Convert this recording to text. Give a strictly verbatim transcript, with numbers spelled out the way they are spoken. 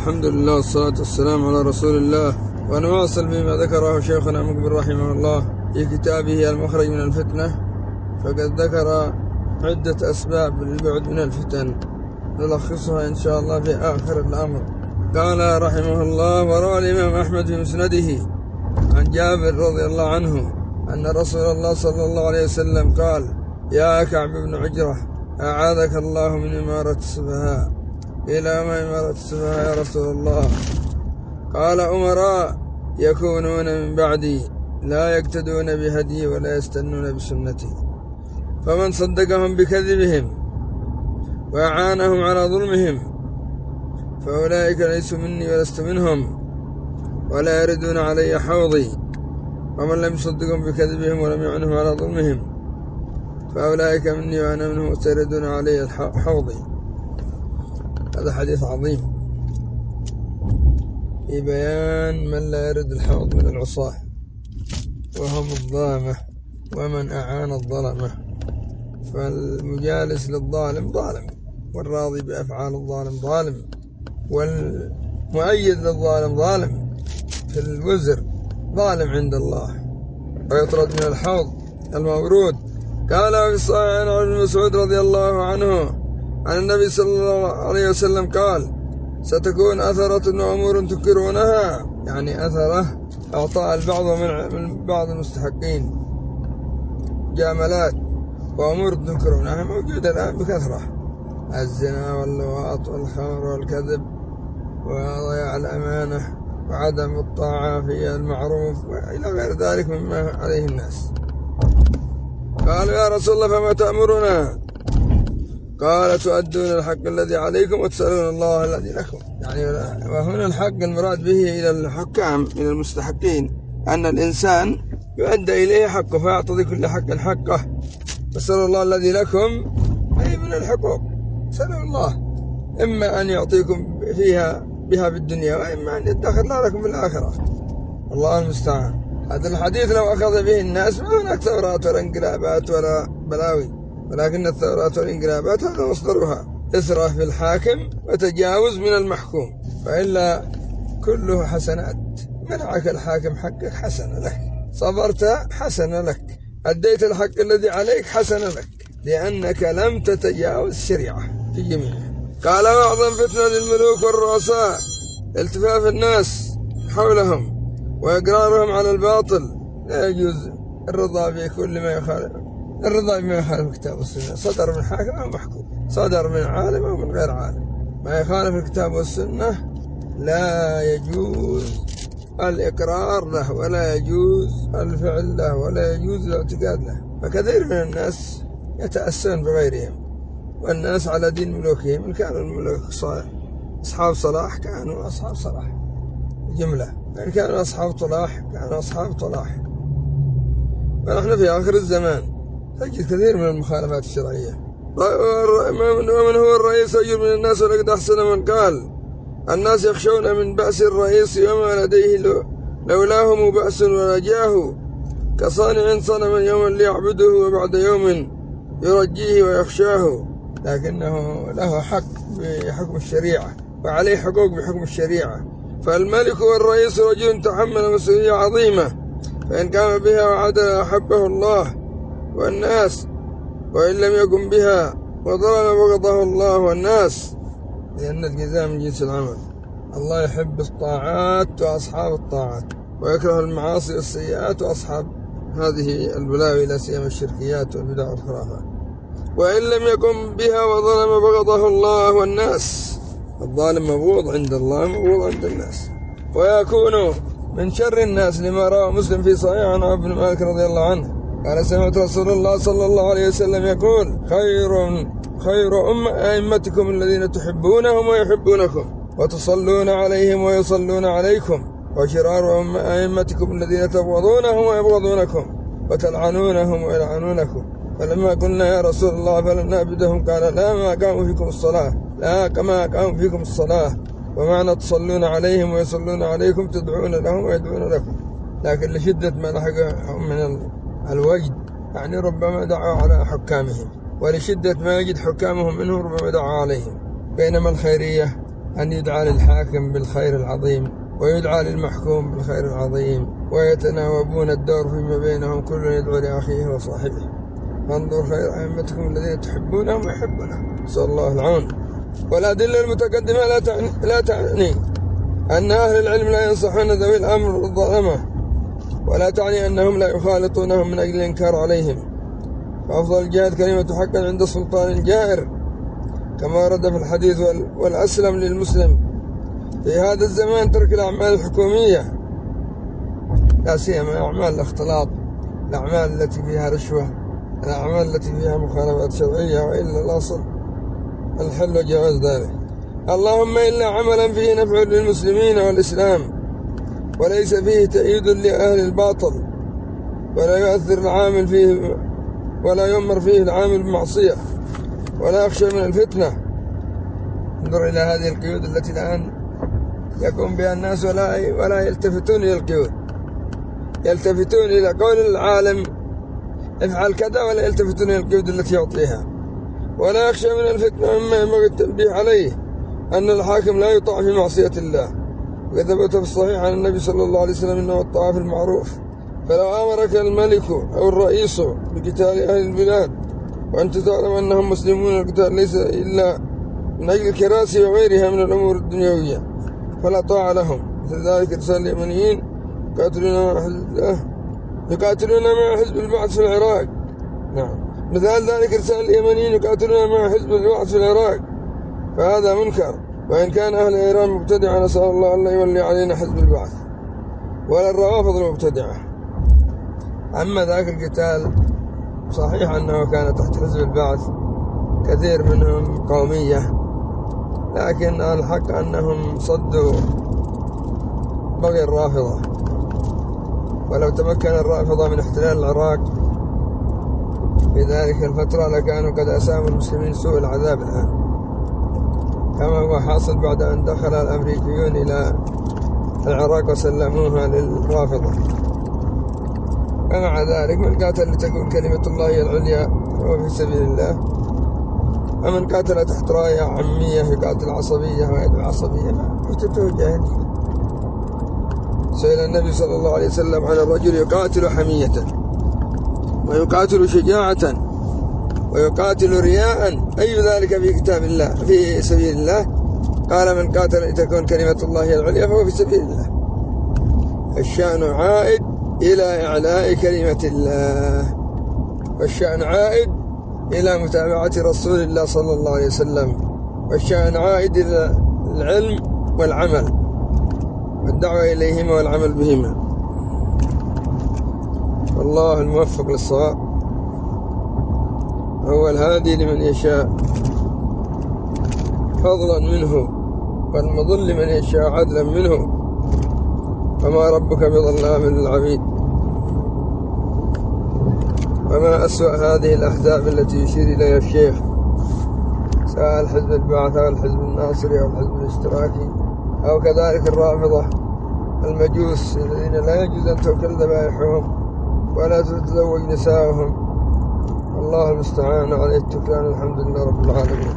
الحمد لله والصلاة والسلام على رسول الله. ونواصل بما ذكره شيخنا مقبل رحمه الله في كتابه المخرج من الفتنة، فقد ذكر عدة أسباب للبعد من الفتن نلخصها إن شاء الله في آخر الأمر. قال رحمه الله: وروى الإمام أحمد في مسنده عن جابر رضي الله عنه أن رسول الله صلى الله عليه وسلم قال: يا كعب بن عجرة، أعاذك الله من إمارة السفهاء. إلى ما إمارة السفهاء يا رسول الله؟ قال: أمراء يكونون من بعدي لا يقتدون بهدي ولا يستنون بسنتي، فمن صدقهم بكذبهم وأعانهم على ظلمهم فأولئك ليسوا مني ولست منهم ولا يردون علي حوضي، ومن لم يصدقهم بكذبهم ولم يعنهم على ظلمهم فأولئك مني وأنا منهم وسيردون علي حوضي. هذا حديث عظيم في بيان من لا يرد الحوض من العصاة، وهم الظالمة ومن أعان الظلمة. فالمجالس للظالم ظالم، والراضي بأفعال الظالم ظالم، والمؤيد للظالم ظالم في الوزر ظالم عند الله، ويطرد من الحوض المورود. قال في الصحيح عن ابن مسعود رضي الله عنه عن النبي صلى الله عليه وسلم قال: ستكون أثرة وأمور تنكرونها، يعني أثرة أعطاء البعض من بعض المستحقين جاملات، وأمور تنكرونها موجودة الآن بكثرة: الزنا واللواط والخمر والكذب وضياع الأمانة وعدم الطاعة في المعروف وإلى غير ذلك مما عليه الناس. قالوا: يا رسول الله فما تأمرنا؟ قال: تؤدون الحق الذي عليكم وتسألون الله الذي لكم. يعني وهنا الحق المراد به إلى الحكام، إلى المستحقين، أن الإنسان يؤدى إليه حقه فيعطي كل حق حقه. وسألوا الله الذي لكم أي من الحقوق، سألوا الله إما أن يعطيكم فيها بها في الدنيا، وإما أن يدخر لكم في الآخرة. الله المستعان. هذا الحديث لو أخذ به الناس ما هناك ثورات ولا انقلابات ولا بلاوي، ولكن الثورات والانقلابات هذا مصدرها إسراف في الحاكم وتجاوز من المحكوم، فإلا كله حسنات. منعك الحاكم حقك حسن لك، صبرت حسن لك، أديت الحق الذي عليك حسن لك، لأنك لم تتجاوز الشريعة في جميعها. قال: وأعظم فتنة للملوك والرؤساء التفاف الناس حولهم وإقرارهم على الباطل. لا يجوز الرضا بكل ما يخالف الرضا بما يخالف الكتاب والسنة، صدر من حاكم أو محكوم، صدر من عالم أو من غير عالم، ما يخالف الكتاب والسنة لا يجوز الإقرار له، ولا يجوز الفعل له، ولا يجوز الاعتقاد له. فكثير من الناس يتأسون بغيرهم، والناس على دين ملوكهم. إن كانوا الملوك صالح أصحاب صلاح كانوا أصحاب صلاح جملة، إن كانوا أصحاب طلاح كانوا أصحاب طلاح. ونحن في آخر الزمان تجد كثير من المخالفات الشرعية. ومن هو الرئيس رجل من الناس ولقد أحسن من قال: الناس يخشون من بأس الرئيس وما لديه لولاهم بأس ولا جاه، كصانع صنما يوما ليعبده وبعد يوم يرجيه ويخشاه. لكنه له حق بحكم الشريعة وعليه حقوق بحكم الشريعة. فالملك والرئيس رجل تحمل مسؤولية عظيمة، فإن قام بها وعدل أحبه الله والناس، وإن لم يقم بها وظلم بغضه الله والناس، لأن الجزاء من جنس العمل. الله يحب الطاعات وأصحاب الطاعات، ويكره المعاصي والسيئات وأصحاب هذه البلاوي، لا سيما الشركيات والبدع والخرافات. وإن لم يقم بها وظلم بغضه الله والناس، الظالم مبغوض عند الله مبغوض عند الناس. ويكون من شر الناس، لما روى مسلم في صحيح عن ابن مالك رضي الله عنه قال: سمعت رسول الله صلى الله عليه وسلم يقول: خير خير أم أئمتكم الذين تحبونهم ويحبونكم وتصلون عليهم ويصلون عليكم، وشرار أم أئمتكم الذين تبغضونهم ويبغضونكم وتلعنونهم ويلعنونكم. فلما قلنا: يا رسول الله فلن نعبدهم؟ قال: لا ما قاموا فيكم الصلاة لا كما قاموا فيكم الصلاة. ومعنى تصلون عليهم ويصلون عليكم تدعون لهم ويدعون لكم، لكن لشدة ما لحقهم من الوجد، يعني ربما دعوا على حكامهم، ولشدة ما يجد حكامهم منهم ربما دعوا عليهم. بينما الخيرية أن يدعى للحاكم بالخير العظيم ويدعى للمحكوم بالخير العظيم، ويتناوبون الدور فيما بينهم، كل يدعو لأخيه وصاحبه. فانظر خير أئمتكم الذين تحبونهم ويحبونهم، نسأل الله العون. والأدلة المتقدمة لا تعني, لا تعني أن أهل العلم لا ينصحون ذوي الأمر الظلمة، ولا تعني أنهم لا يخالطونهم من أجل الإنكار عليهم. فأفضل الجهاد كلمة حق عند سلطان جائر، كما ورد في الحديث: والأسلم للمسلم في هذا الزمان ترك الأعمال الحكومية، لا سيما أعمال الاختلاط، الأعمال التي فيها رشوة، الأعمال التي فيها مخالفات شرعية، وإلا الأصل الحل وجواز ذلك. اللهم إلا عملا فيه نفع للمسلمين والإسلام، وليس فيه تأييد لأهل الباطل، ولا يؤثر العامل فيه، ولا يؤمر فيه العامل بمعصية، ولا يخشى من الفتنة. انظر إلى هذه القيود التي الآن يقوم بها الناس، ولا ولا يلتفتون إلى القيود، يلتفتون إلى قول العالم افعل كذا، ولا يلتفتون إلى القيود التي يعطيها. ولا يخشى من الفتنة، مما ينبغي التنبيه عليه أن الحاكم لا يطاع في معصية الله. وقد ثبت في الصحيح عن النبي صلى الله عليه وسلم إنه الطاعة في المعروف. فلو أمرك الملك أو الرئيس بقتال أهل البلاد وأنت تعلم أنهم مسلمون، القتال ليس إلا من أجل الكراسي وغيرها من الأمور الدنيوية، فلا طاعة لهم. مثل ذلك رسال اليمنيين يقاتلون مع حزب الله، يقاتلون مع حزب البعث في العراق. نعم، مثل ذلك رسال اليمنيين يقاتلون مع حزب البعث في العراق، فهذا منكر. وإن كان أهل إيران مبتدعة، نسأل الله أن لا يولي علينا حزب البعث ولا الروافض المبتدعة. أما ذاك القتال صحيح أنه كان تحت حزب البعث، كثير منهم قومية، لكن الحق أنهم صدوا بغي الرافضة. ولو تمكن الرافضة من احتلال العراق في ذلك الفترة لكانوا قد أساموا المسلمين سوء العذاب الآن، كما هو حاصل بعد أن دخل الأمريكيون إلى العراق وسلموها للرافضة. ومع ذلك من قاتل لتكون كلمة الله هي العليا فهو في سبيل الله، ومن قاتل تحت راية عمية يقاتل عصبية ويدعو عصبية فتته جاهلية. سئل النبي صلى الله عليه وسلم عن الرجل يقاتل حمية ويقاتل شجاعة ويقاتل رياء، أي ذلك في كتاب الله في سبيل الله؟ قال: من قاتل لتكون كلمة الله هي العليا فهو في سبيل الله. الشأن عائد إلى إعلاء كلمة الله، والشأن عائد إلى متابعة رسول الله صلى الله عليه وسلم، والشأن عائد إلى العلم والعمل والدعوة إليهما والعمل بهما. والله الموفق للصواب، هو الهادي لمن يشاء فضلا منه، والمضل لمن يشاء عدلا منه، وما ربك بظلام للعبيد. وما أسوأ هذه الأحزاب التي يشير إليها الشيخ، سواء الحزب البعث أو الحزب الناصري أو الحزب الاشتراكي أو كذلك الرافضة المجوس الذين لا يجوز أن تؤكل ذبائحهم ولا تتزوج نساؤهم. الله المستعان عليه التكلان. الحمد لله رب العالمين.